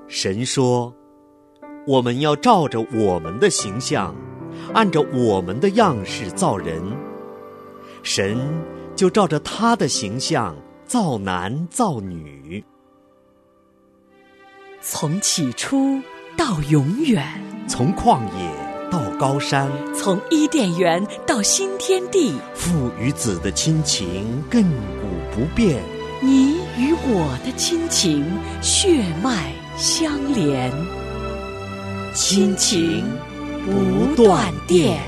神说，我们要照着我们的形象，按照我们的样式造人。神就照着他的形象造男造女。 从起初到永远， 从旷野到高山， 从伊甸园到新天地， 父与子的亲情亘古不变， 你与我的亲情血脉相连，亲情不断电。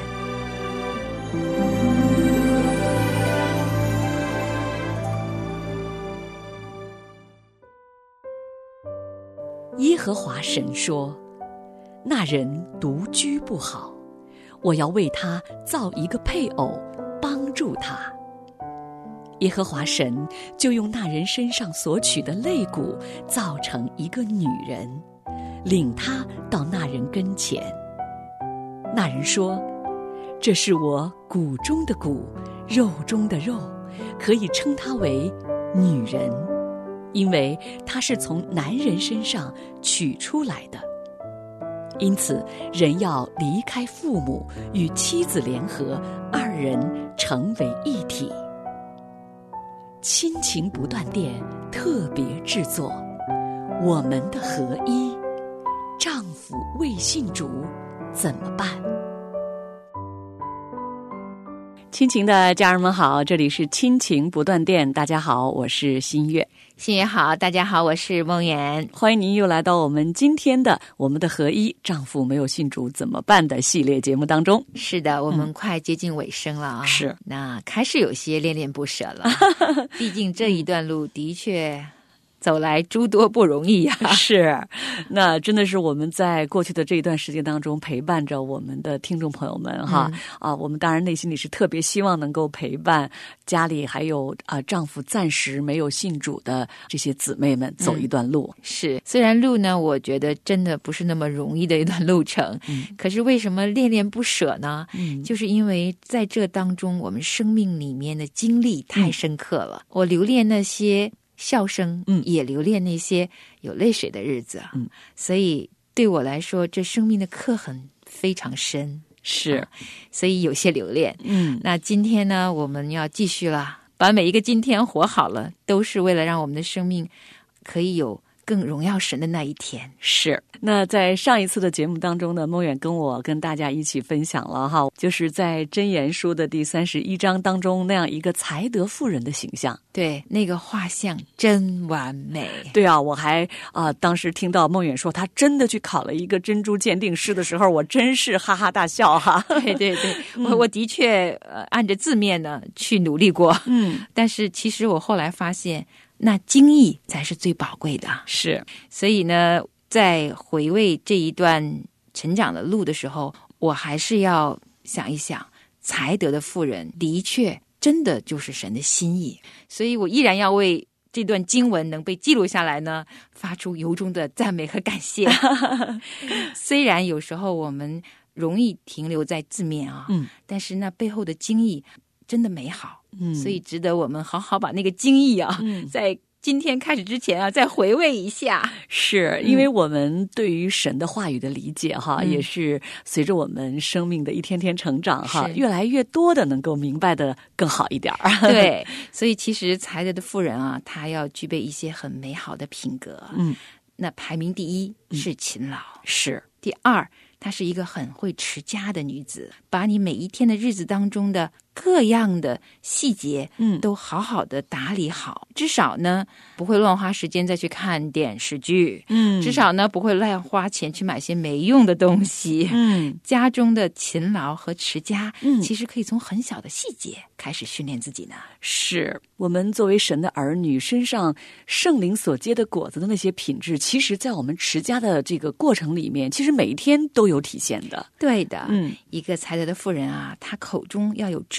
耶和华神说，那人独居不好，我要为他造一个配偶，帮助他。耶和华神就用那人身上所取的肋骨造成一个女人，领他到那人跟前。那人说，这是我骨中的骨，肉中的肉，可以称她为女人，因为她是从男人身上取出来的。因此人要离开父母，与妻子联合，二人成为一体。亲情不断电特别制作，我们的合一。丈夫未信主怎么办？亲情的家人们好，这里是亲情不断电。大家好，我是新月。 新月好，大家好，我是梦圆。 欢迎您又来到我们今天的我们的合一丈夫没有信主怎么办的系列节目当中。 是的，我们快接近尾声了啊。 是， 那开始有些恋恋不舍了。毕竟这一段路的确走来诸多不容易呀。 是，那真的是我们在过去的这一段时间当中陪伴着我们的听众朋友们哈。我们当然内心里是特别希望能够陪伴家里还有丈夫暂时没有信主的这些姊妹们走一段路。 是，虽然路呢，我觉得真的不是那么容易的一段路程，可是为什么恋恋不舍呢？就是因为在这当中我们生命里面的经历太深刻了。我留恋那些笑声，也留恋那些有泪水的日子，所以对我来说，这生命的刻痕非常深， 是， 所以有些留恋。那今天呢，我们要继续了，把每一个今天活好了，都是为了让我们的生命可以有更荣耀神的那一天。 是，那在上一次的节目当中呢，梦远跟我跟大家一起分享了哈，就是在箴言书的第31章当中那样一个才德妇人的形象。 对，那个画像真完美。 对啊，我还当时听到梦远说他真的去考了一个珍珠鉴定师的时候，我真是哈哈大笑哈。 对对对，我的确按着字面呢去努力过，但是其实我后来发现，那精义才是最宝贵的。 是， 所以呢，在回味这一段成长的路的时候，我还是要想一想，才德的妇人的确真的就是神的心意，所以我依然要为这段经文能被记录下来呢，发出由衷的赞美和感谢。虽然有时候我们容易停留在字面啊，但是那背后的经义真的美好，所以值得我们好好把那个经义啊，在今天开始之前啊，再回味一下。 是，因为我们对于神的话语的理解哈，也是随着我们生命的一天天成长哈，越来越多的能够明白的更好一点。 对，所以其实才德的妇人啊，她要具备一些很美好的品格。那排名第一是勤劳， 是。 第二，她是一个很会持家的女子，把你每一天的日子当中的各样的细节都好好的打理好，至少呢不会乱花时间再去看电视剧，至少呢不会乱花钱去买些没用的东西。家中的勤劳和持家，其实可以从很小的细节开始训练自己呢。 是，我们作为神的儿女，身上圣灵所结的果子的那些品质，其实在我们持家的这个过程里面，其实每一天都有体现的。 对的，一个才德的妇人啊，她口中要有智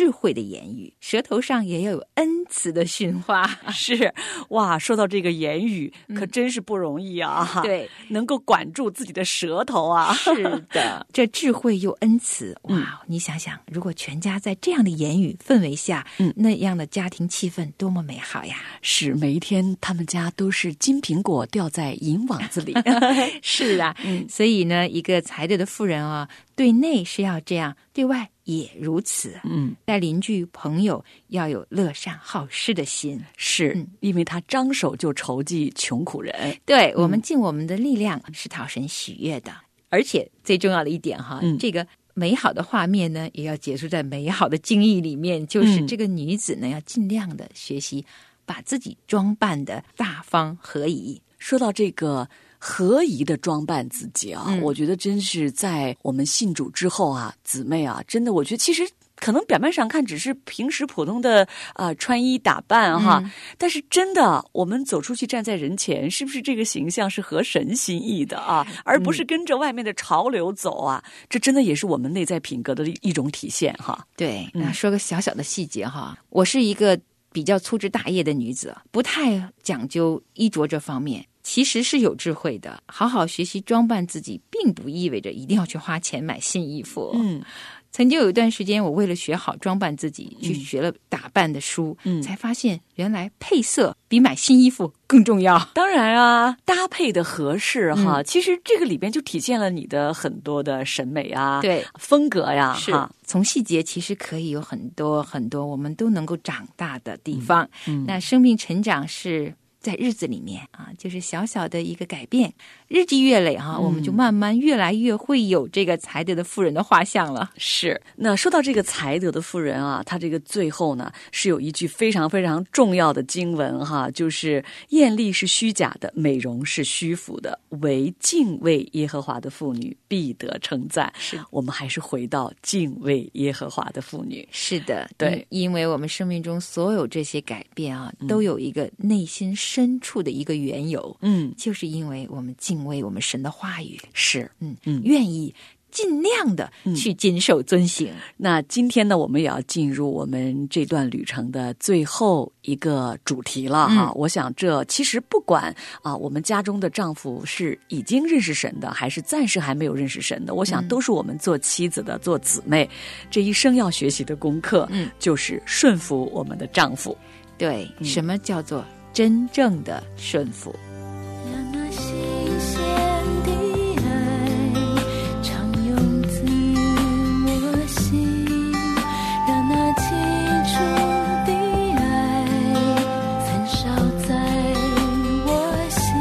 智慧的言语，舌头上也要有恩慈的训话。 是，哇，说到这个言语，可真是不容易啊！ 对， 能够管住自己的舌头啊！ 是的，这智慧又恩慈，哇！你想想，如果全家在这样的言语氛围下，那样的家庭气氛多么美好呀！ 是，每一天他们家都是金苹果掉在银网子里。 是啊，所以呢，一个才德的妇人啊，对内是要这样，对外也如此。待邻居朋友要有乐善好施的心， 是，因为他张手就筹济穷苦人。 对，我们尽我们的力量是讨神喜悦的。而且最重要的一点哈，这个美好的画面呢，也要结束在美好的经意里面，就是这个女子呢，要尽量的学习把自己装扮的大方合宜。 说到这个合宜的装扮自己啊，我觉得真是在我们信主之后啊，姊妹啊，真的我觉得其实可能表面上看只是平时普通的穿衣打扮哈，但是真的我们走出去站在人前，是不是这个形象是合神心意的啊，而不是跟着外面的潮流走啊，这真的也是我们内在品格的一种体现哈。 对，那说个小小的细节哈，我是一个比较粗枝大叶的女子，不太讲究衣着这方面，其实是有智慧的。好好学习装扮自己，并不意味着一定要去花钱买新衣服。曾经有一段时间，我为了学好装扮自己，去学了打扮的书，才发现原来配色比买新衣服更重要。 当然啊，搭配的合适哈，其实这个里边就体现了你的很多的审美啊， 对， 风格呀， 是从细节其实可以有很多很多我们都能够长大的地方。那生命成长是在日子里面啊，就是小小的一个改变，日积月累啊，我们就慢慢越来越会有这个才德的妇人的画像了。 是，那说到这个才德的妇人啊，她这个最后呢是有一句非常非常重要的经文哈，就是艳丽是虚假的，美容是虚浮的，唯敬畏耶和华的妇女必得称赞。 是， 我们还是回到敬畏耶和华的妇女。 是的， 对， 因为我们生命中所有这些改变啊，都有一个内心深处的一个缘由，就是因为我们敬畏我们神的话语， 是， 愿意尽量的去谨守遵行。 那今天呢，我们也要进入我们这段旅程的最后一个主题了哈。我想这其实不管我们家中的丈夫是已经认识神的，还是暂时还没有认识神的，我想都是我们做妻子的、做姊妹这一生要学习的功课，就是顺服我们的丈夫。 对，什么叫做真正的顺服？ 让那新鲜的爱常涌自我心，让那起初的爱焚烧在我心，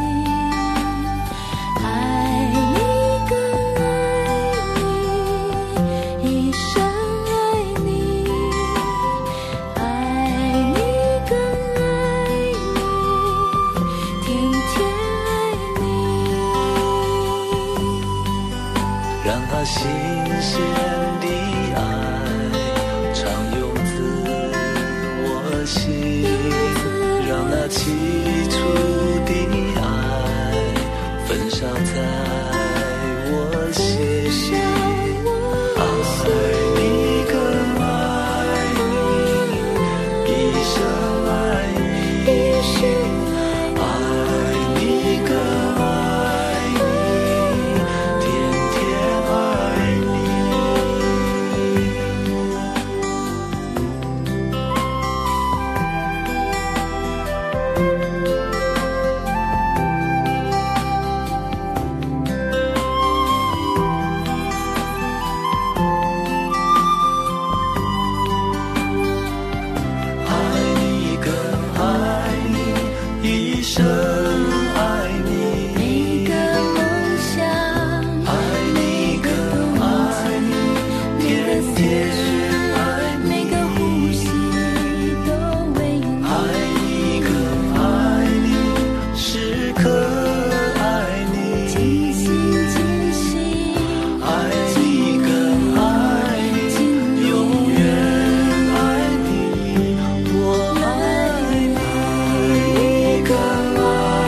爱你更爱你，一生爱你，爱你更爱你，天天爱你。 让那新鲜的爱常涌自我心，让那起初的爱焚烧在我心，爱你更爱你，一生爱你，爱你更爱你，天天爱你。爱你更爱你，一生爱你， 每个梦想， 爱你更爱你，天天爱你， 每个呼吸都为你。 爱你更爱你，时刻爱你， 尽心尽心， 爱你更爱你，永远爱你，我爱你，爱你更爱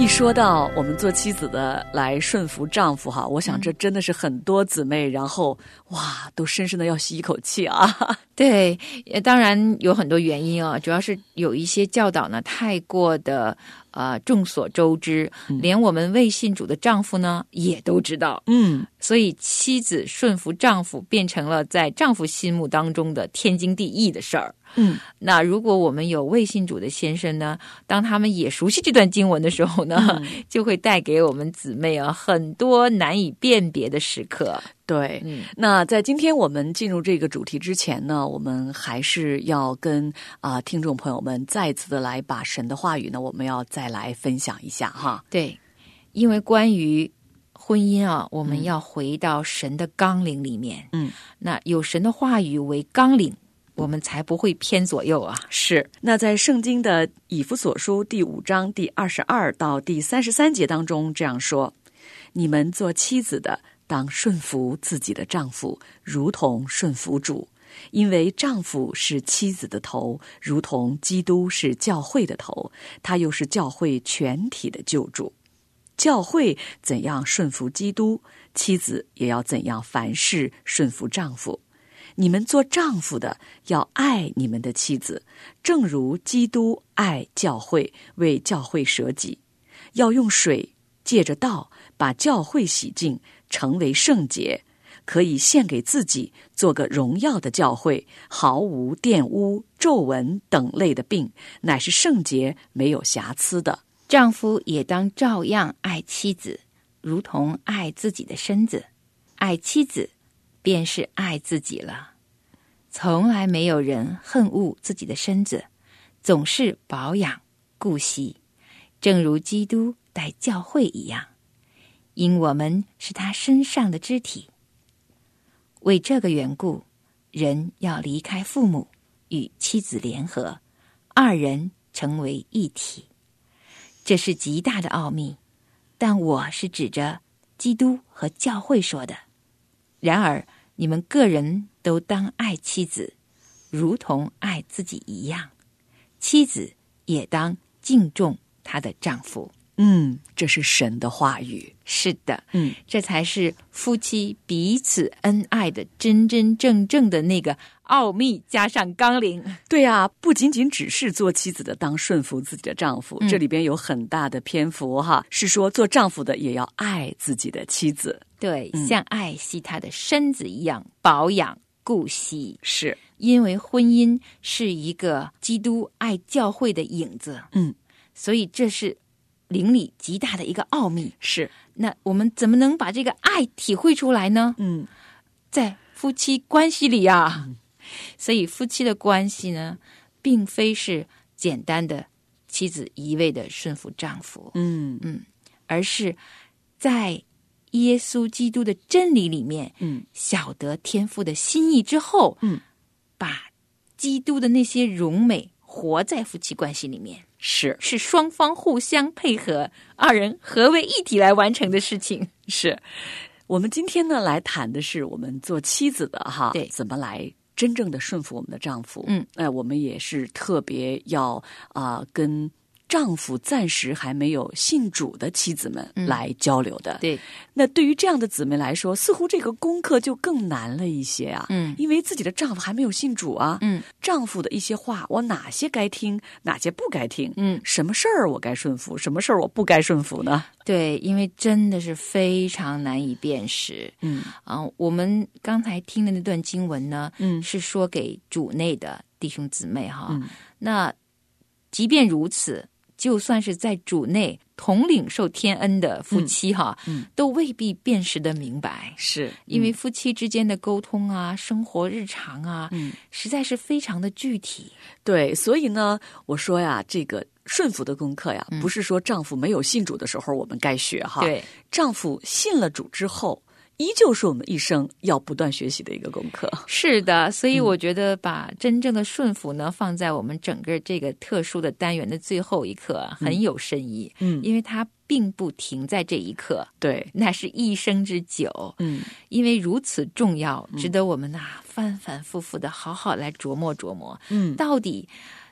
一说到我们做妻子的来顺服丈夫哈，我想这真的是很多姊妹，然后哇，都深深的要吸一口气啊。 对，当然有很多原因啊，主要是有一些教导呢太过的众所周知，连我们未信主的丈夫呢也都知道。所以妻子顺服丈夫变成了在丈夫心目当中的天经地义的事儿。那如果我们有未信主的先生呢，当他们也熟悉这段经文的时候呢，就会带给我们姊妹啊很多难以辨别的时刻。 对，那在今天我们进入这个主题之前呢，我们还是要跟听众朋友们再次的来把神的话语呢，我们要再来分享一下哈。 对，因为关于婚姻啊，我们要回到神的纲领里面。那有神的话语为纲领，我们才不会偏左右啊。 是，那在圣经的以弗所书第5章第22到第33节当中这样说：你们做妻子的当顺服自己的丈夫，如同顺服主，因为丈夫是妻子的头，如同基督是教会的头，他又是教会全体的救主。教会怎样顺服基督，妻子也要怎样凡事顺服丈夫。你们做丈夫的要爱你们的妻子，正如基督爱教会，为教会舍己，要用水借着道把教会洗净，成为圣洁，可以献给自己，做个荣耀的教会，毫无玷污、皱纹等类的病，乃是圣洁，没有瑕疵的。 丈夫也当照样爱妻子，如同爱自己的身子。爱妻子便是爱自己了。从来没有人恨恶自己的身子，总是保养顾惜，正如基督待教会一样，因我们是他身上的肢体。为这个缘故，人要离开父母，与妻子联合，二人成为一体。这是极大的奥秘，但我是指着基督和教会说的。然而你们个人都当爱妻子，如同爱自己一样，妻子也当敬重她的丈夫。 这是神的话语。 是的，这才是夫妻彼此恩爱的真真正正的那个奥秘加上纲领。 对啊，不仅仅只是做妻子的当顺服自己的丈夫，这里边有很大的篇幅哈，是说做丈夫的也要爱自己的妻子。 对，像爱惜他的身子一样保养顾惜。 是， 因为婚姻是一个基督爱教会的影子。所以这是灵里极大的一个奥秘。 是， 那我们怎么能把这个爱体会出来呢？在夫妻关系里啊。所以夫妻的关系呢，并非是简单的妻子一味的顺服丈夫，而是在耶稣基督的真理里面，晓得天父的心意之后，把基督的那些荣美活在夫妻关系里面。是双方互相配合，二人合为一体来完成的事情。 是，我们今天呢来谈的是我们做妻子的哈， 对， 怎么来真正的顺服我们的丈夫。我们也是特别要跟丈夫暂时还没有信主的妻子们来交流的。 对， 那对于这样的姊妹来说，似乎这个功课就更难了一些啊。因为自己的丈夫还没有信主啊。丈夫的一些话，我哪些该听，哪些不该听？什么事儿我该顺服，什么事儿我不该顺服呢？ 对，因为真的是非常难以辨识。我们刚才听的那段经文呢，是说给主内的弟兄姊妹哈。那即便如此，就算是在主内同领受天恩的夫妻哈，都未必辨识得明白。 是， 因为夫妻之间的沟通啊，生活日常啊，实在是非常的具体。 对，所以呢，我说呀，这个顺服的功课呀，不是说丈夫没有信主的时候我们该学哈。 对， 丈夫信了主之后，依旧是我们一生要不断学习的一个功课。 是的，所以我觉得把真正的顺服呢，放在我们整个这个特殊的单元的最后一课，很有深意。因为它并不停在这一刻， 对， 那是一生之久。因为如此重要，值得我们反反复复的好好来琢磨琢磨。到底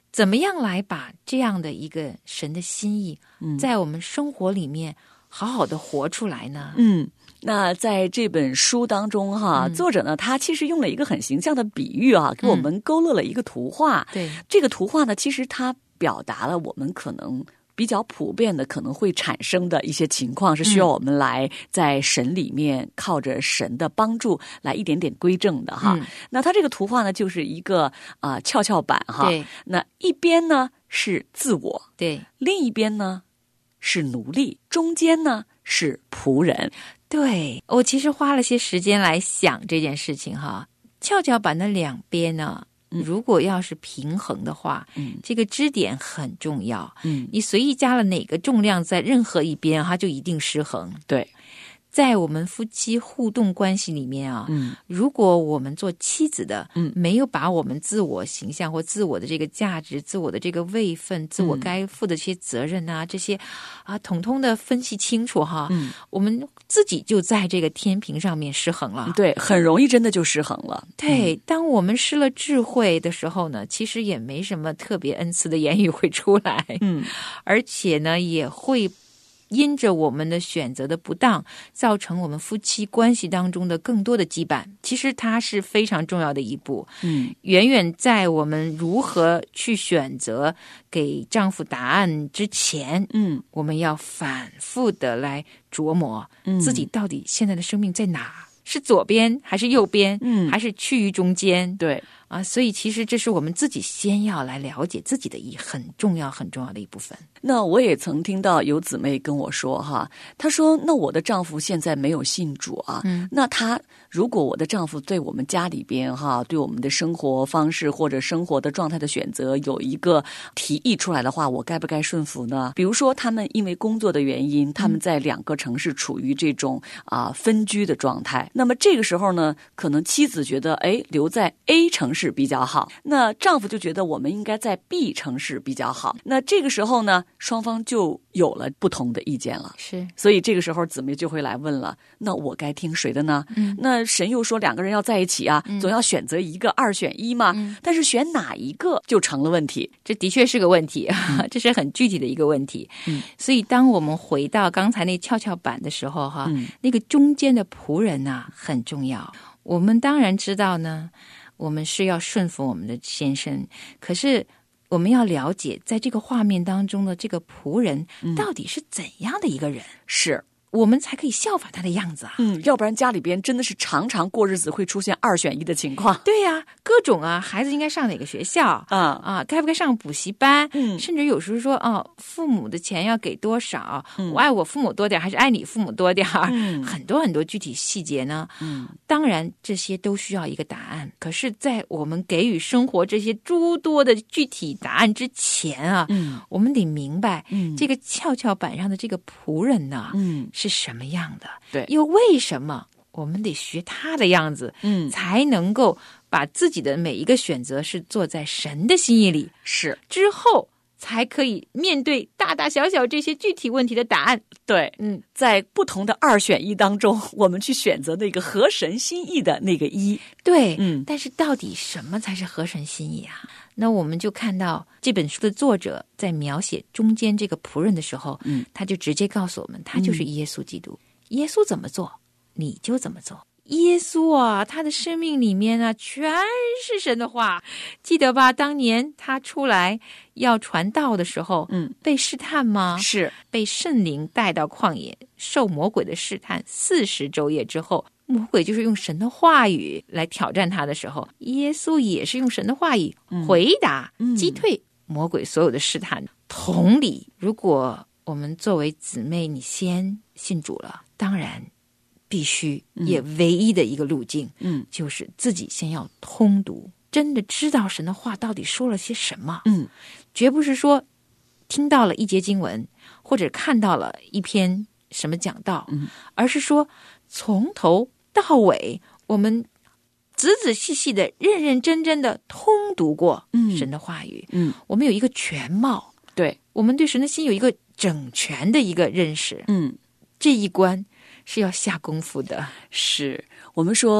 怎么样来把这样的一个神的心意，在我们生活里面好好的活出来呢？ 那在这本书当中哈，作者呢他其实用了一个很形象的比喻啊，给我们勾勒了一个图画。 对， 这个图画呢，其实它表达了我们可能比较普遍的可能会产生的一些情况，是需要我们来在神里面靠着神的帮助来一点点归正的哈。那它这个图画呢，就是一个跷跷板哈。 对， 那一边呢是自我， 对， 另一边呢是奴隶，中间呢是仆人。 对，我其实花了些时间来想这件事情哈。跷跷板的两边呢，如果要是平衡的话，这个支点很重要。你随意加了哪个重量在任何一边，它就一定失衡。 对， 在我们夫妻互动关系里面啊，如果我们做妻子的，没有把我们自我形象或自我的这个价值、自我的这个位分、自我该负的这些责任啊，这些统统的分析清楚哈，我们自己就在这个天平上面失衡了。 对，很容易真的就失衡了。 对，当我们失了智慧的时候呢，其实也没什么特别恩赐的言语会出来，而且呢，也会因着我们的选择的不当，造成我们夫妻关系当中的更多的羁绊。其实它是非常重要的一步，远远在我们如何去选择给丈夫答案之前，我们要反复的来琢磨，自己到底现在的生命在哪，是左边还是右边，还是趋于中间？ 对。 所以其实这是我们自己先要来了解自己的很重要的一部分。 那我也曾听到有姊妹跟我说哈，她说那我的丈夫现在没有信主啊，那如果我的丈夫对我们家里边哈，对我们的生活方式或者生活的状态的选择有一个提议出来的话，我该不该顺服呢？比如说他们因为工作的原因，他们在两个城市处于这种分居的状态，那么这个时候呢，可能妻子觉得留在 A 城市比较好，那丈夫就觉得我们应该在 B 城市比较好，那这个时候呢，双方就有了不同的意见了。 是， 所以这个时候姊妹就会来问了，那我该听谁的呢？那神又说两个人要在一起啊，总要选择一个，2选1嘛，但是选哪一个就成了问题。 这的确是个问题，这是很具体的一个问题。所以当我们回到刚才那跷跷板的时候哈，那个中间的仆人很重要。我们当然知道呢，我们是要顺服我们的先生，可是我们要了解在这个画面当中的这个仆人到底是怎样的一个人， 是我们才可以效法他的样子啊。 要不然家里边真的是常常过日子会出现2选1的情况。 对呀，各种孩子应该上哪个学校该不该上补习班，甚至有时候说父母的钱要给多少，我爱我父母多点还是爱你父母多点，很多很多具体细节呢。当然这些都需要一个答案，可是在我们给予生活这些诸多的具体答案之前我们得明白这个跷跷板上的这个仆人呢是什么样的， 对， 又为什么我们得学他的样子，才能够把自己的每一个选择是做在神的心意里， 是之后才可以面对大大小小这些具体问题的答案。 对，在不同的2选1当中，我们去选择那个合神心意的那个1。 对，但是到底什么才是合神心意啊？那我们就看到这本书的作者在描写中间这个仆人的时候，他就直接告诉我们，他就是耶稣基督。耶稣怎么做，你就怎么做。耶稣他的生命里面全是神的话，记得吧？当年他出来要传道的时候，被试探吗？ 是被圣灵带到旷野，受魔鬼的试探40昼夜之后，魔鬼就是用神的话语来挑战他的时候，耶稣也是用神的话语回答，击退魔鬼所有的试探。同理，如果我们作为姊妹，你先信主了，当然必须也唯一的一个路径，就是自己先要通读，真的知道神的话到底说了些什么。绝不是说听到了一节经文，或者看到了一篇什么讲道，而是说从头到尾我们仔仔细细的认认真真的通读过神的话语，我们有一个全貌， 对， 我们对神的心有一个整全的一个认识，这一关是要下功夫的。 是我们说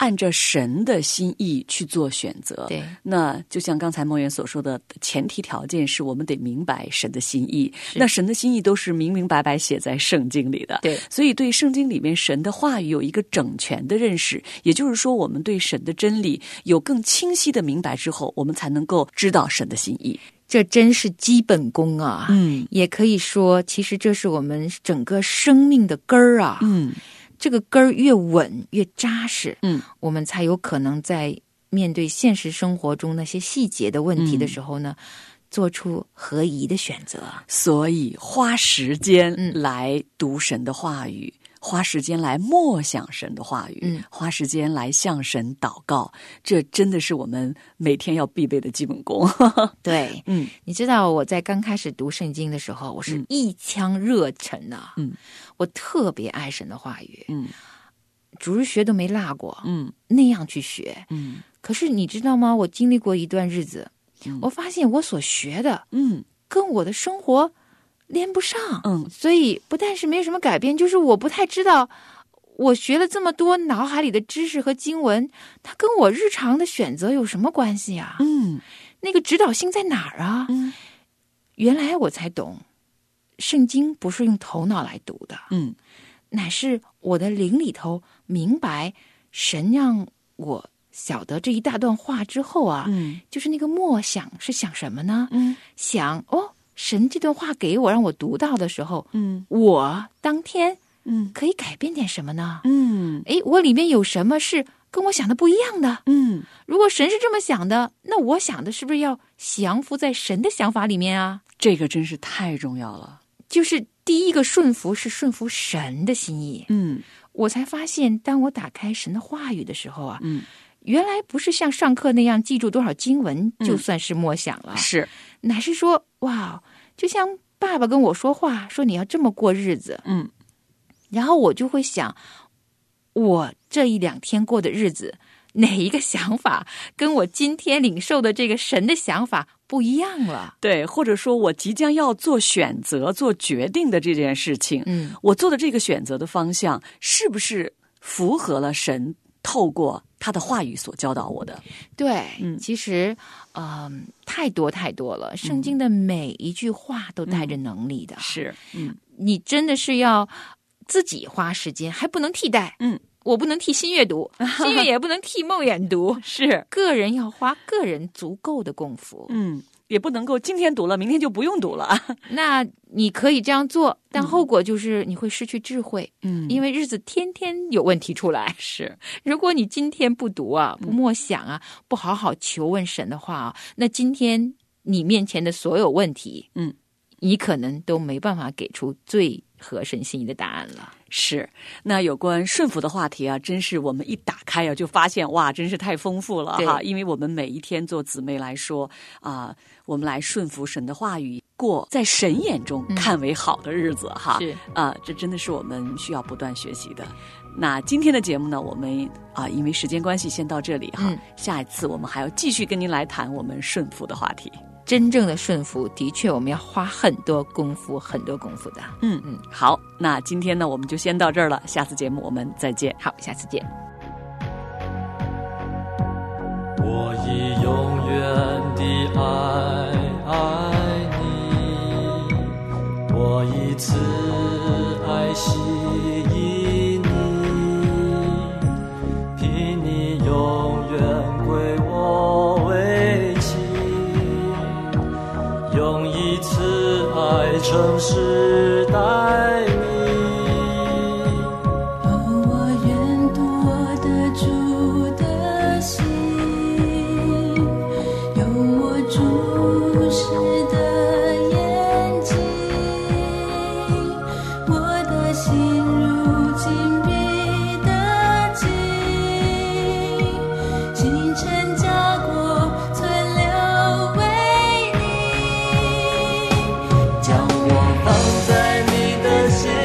按着神的心意去做选择。 对， 那就像刚才梦圆所说的，前提条件是我们得明白神的心意。那神的心意都是明明白白写在圣经里的。 对， 所以对圣经里面神的话语有一个整全的认识，也就是说，我们对神的真理有更清晰的明白之后，我们才能够知道神的心意。 这真是基本功啊！也可以说，其实这是我们整个生命的根儿啊。这个根儿越稳越扎实，我们才有可能在面对现实生活中那些细节的问题的时候呢，做出合宜的选择。 所以花时间来读神的话语，花时间来默想神的话语，花时间来向神祷告，这真的是我们每天要必备的基本功。 对，你知道我在刚开始读圣经的时候，我是一腔热忱啊，我特别爱神的话语，主日学都没落过，那样去学，可是你知道吗？我经历过一段日子，我发现我所学的，跟我的生活连不上，所以不但是没有什么改变，就是我不太知道，我学了这么多脑海里的知识和经文，它跟我日常的选择有什么关系啊？那个指导性在哪儿啊？原来我才懂，圣经不是用头脑来读的，乃是我的灵里头明白，神让我晓得这一大段话之后啊，就是那个默想是想什么呢？想神这段话给我让我读到的时候，我当天可以改变点什么呢？我里面有什么是跟我想的不一样的？如果神是这么想的，那我想的是不是要降服在神的想法里面啊？ 这个真是太重要了。 就是第一个顺服是顺服神的心意。我才发现，当我打开神的话语的时候啊，原来不是像上课那样记住多少经文就算是默想了， 是， 乃是说，哇，就像爸爸跟我说话，说你要这么过日子，然后我就会想，我这一两天过的日子，哪一个想法跟我今天领受的这个神的想法不一样了？ 对，或者说我即将要做选择、做决定的这件事情，我做的这个选择的方向是不是符合了神透过他的话语所教导我的？ 对，其实太多太多了，圣经的每一句话都带着能力的， 是， 你真的是要自己花时间，还不能替代，我不能替新月读，新月也不能替梦远读， 是个人要花个人足够的功夫， 也不能够今天读了，明天就不用读了。 那你可以这样做，但后果就是你会失去智慧，因为日子天天有问题出来。 是， 如果你今天不读啊，不默想啊，不好好求问神的话啊，那今天你面前的所有问题，你可能都没办法给出最合神心意的答案了。 是，那有关顺服的话题啊，真是我们一打开啊，就发现哇，真是太丰富了哈！因为我们每一天做姊妹来说啊，我们来顺服神的话语，过在神眼中看为好的日子哈。 是这真的是我们需要不断学习的。那今天的节目呢，我们因为时间关系先到这里哈。下一次我们还要继续跟您来谈我们顺服的话题。 真正的顺服，的确我们要花很多功夫的。 好，那今天呢，我们就先到这儿了。下次节目我们再见。 好，下次见。 我以永远的爱你，我以慈爱吸引你，凭你永远归我为妻，用以慈爱诚实待你。 我愿夺得主的心，用我注视的眼睛，我的心如今必得尽，星辰家国存留为你， 将我放在你的心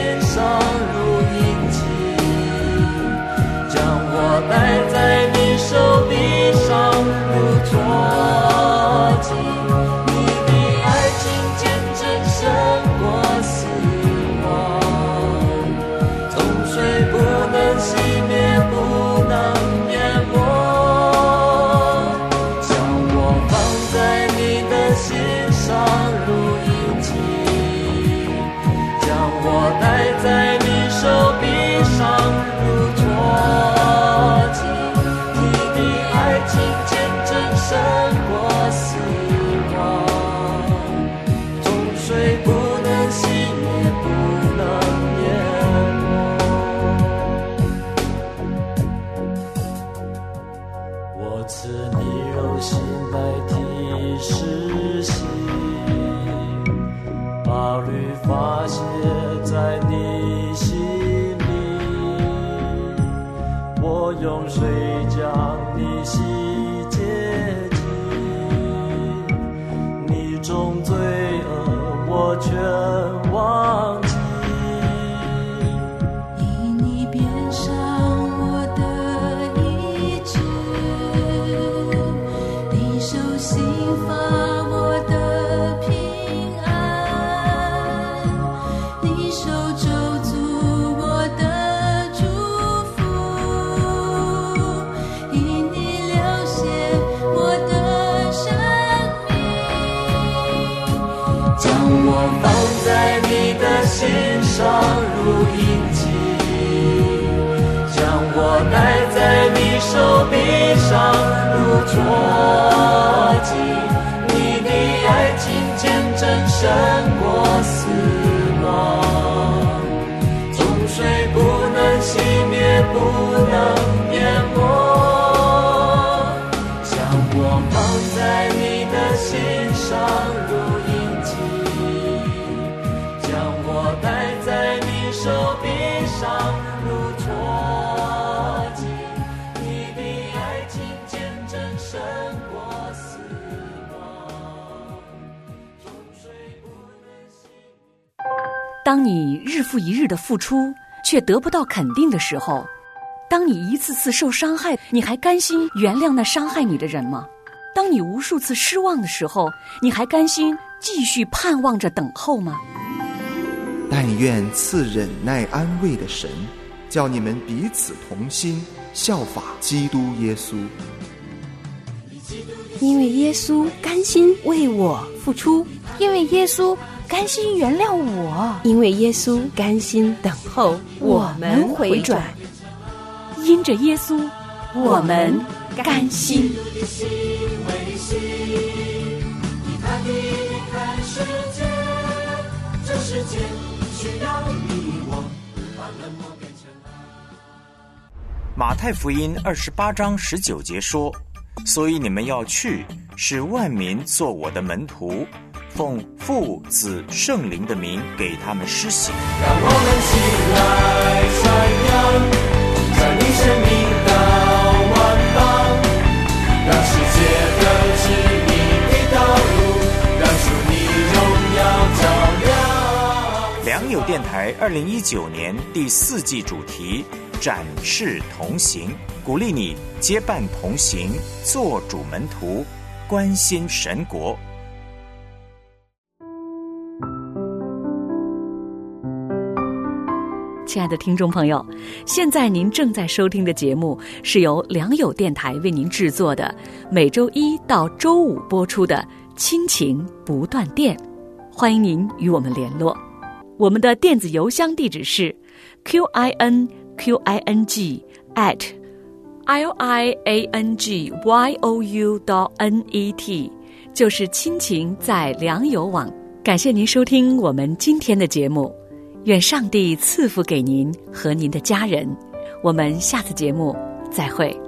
道律法写在你心里，我用水将你洗洁净，你种罪恶我全忘记， 因你变上我的意志，你手心发我的平安，你手肘足我的祝福，因你流血我的生命， 将我放在你的心上如印记，将我戴在你手臂上如戳记，你的爱情见证胜过死亡，总水不能熄灭，不能淹没，将我放在你的心上如印记，将我戴在你手臂上如戳记，你的爱情见证胜过死亡，终水不能熄灭。 当你日复一日的付出，却得不到肯定的时候，当你一次次受伤害，你还甘心原谅那伤害你的人吗？当你无数次失望的时候，你还甘心继续盼望着等候吗？ 但愿赐忍耐安慰的神，叫你们彼此同心，效法基督耶稣。 因为耶稣甘心为我付出，因为耶稣甘心原谅我，因为耶稣甘心等候我们回转。 因着耶稣，我们甘心。 马太福音28章19节说：所以你们要去，使万民做我的门徒，奉父子圣灵的名给他们施洗。 让我们起来传扬，在你生命到万邦，让世界都知你的道路，让主你荣耀照亮。 良友电台2019年第4季主题展翅同行，鼓励你结伴同行，做主门徒，关心神国。 亲爱的听众朋友，现在您正在收听的节目是由良友电台为您制作的，每周1到周5播出的亲情不断电，欢迎您与我们联络。我们的电子邮箱地址是 QINQING@liangyou.net， 就是亲情在良友网。感谢您收听我们今天的节目，愿上帝赐福给您和您的家人。我们下次节目再会。